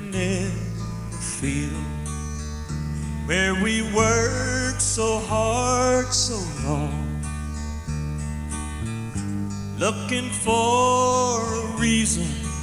in the field where we worked so hard, so long, looking for a reason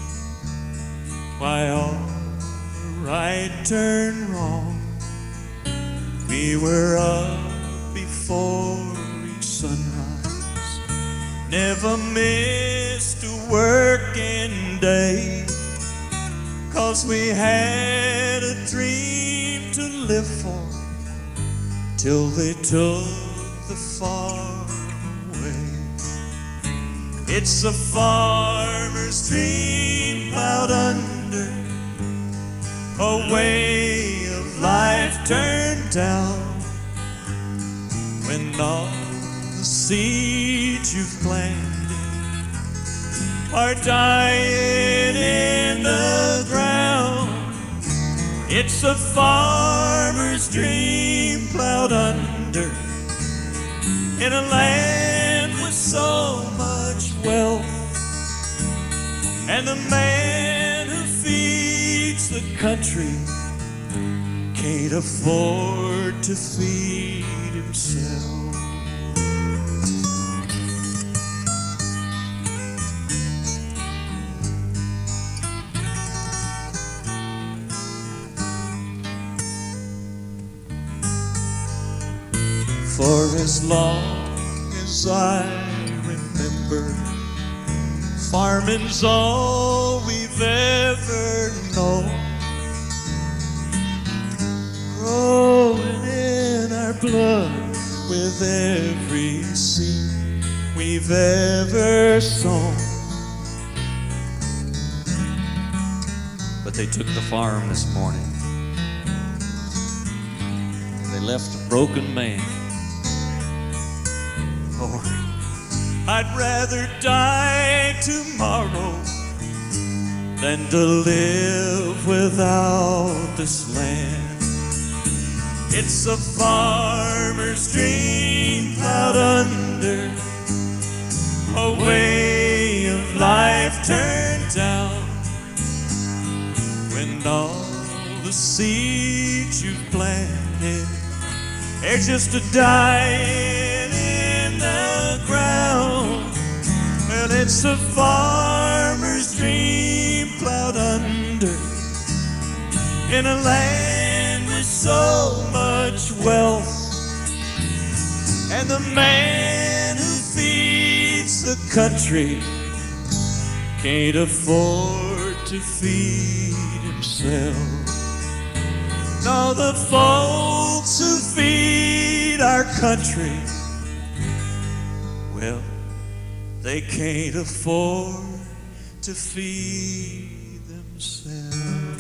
why all right turned wrong. We were up before each sunrise, never missed a working day, 'cause we had a dream to live for till they took the farm away. It's a farmer's dream plowed under, a way of life turned down, when all the seeds you've planted are dying in the ground. It's a farmer's dream plowed under, in a land with so much wealth, and the man who feeds the country can't afford to feed himself. For as long as I remember, farming's all we've ever known, growing in our blood with every seed we've ever sown. But they took the farm this morning, and they left a broken man. Lord, I'd rather die tomorrow than to live without this land. It's a farmer's dream plowed under, a way of life turned down, when all the seeds you've planted are just a dying in the ground. Well, it's a farmer's dream plowed under, in a land with so much wealth, and the man who feeds the country can't afford to feed himself. No, the folks who feed our country, well, they can't afford to feed themselves.